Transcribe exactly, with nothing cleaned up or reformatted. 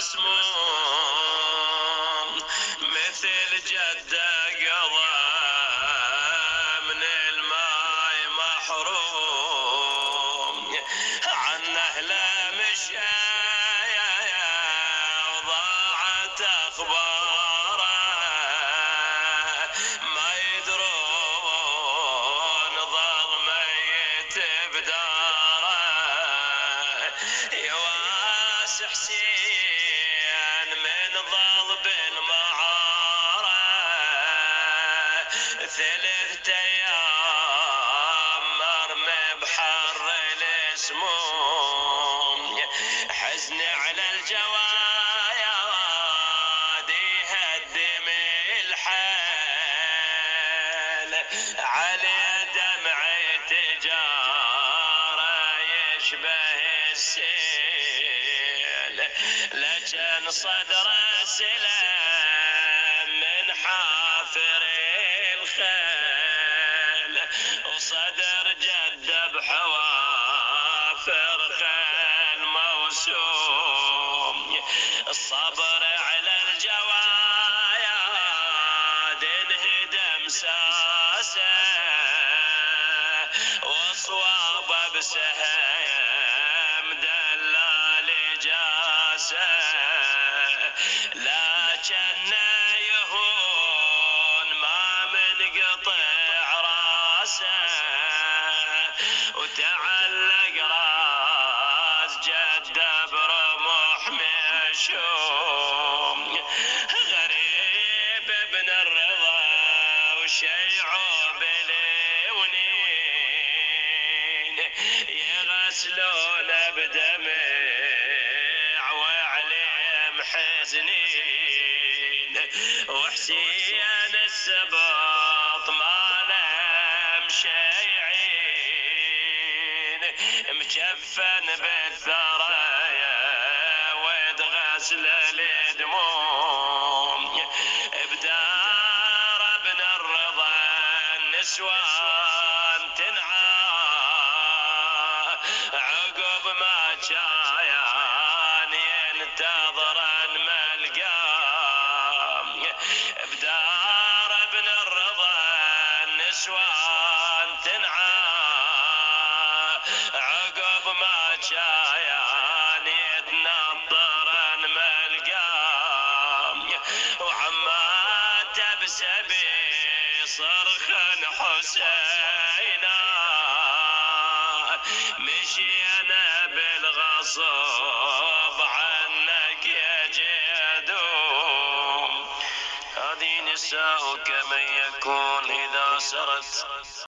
مسموم مثل جده قضى من الماي محروم عنه لا مشى وضاعت اخباره ما يدرون ضل ميت بداره يواس حسين من ضل بالمعاره ثلاثة ايام مرمي بحر السموم حزن على الجواد يهدم الحال على دمع تجاره يشبه السيل لكن صدر سلام من حافر الخيل وصدر جده بحوافر خيل موسوم الصبر على الجواياد انهدم ساسه وصوابه بسهم دلال جاسه لكن يهون ما من قطع راسه وتعلق راس جده برمح مشوم غريب ابن الرضا وشيعه بلونين يغسلون بدمع وعليهم حزنين وحسين السباط ما لهم شيعين مجفن بالثرايا ويتغسل الدموم بدار ابن الرضا النسوان تنعى عقب ما جايان ينتظرن ملقام بدار ابن الرضا النسوان تنعى عقب ما جايان يتنطرن ملقام وعماته بسبي صرخا حسينا مشينا بالغصب عنك يا جدوم هذه نساؤك من يكون إذا سرت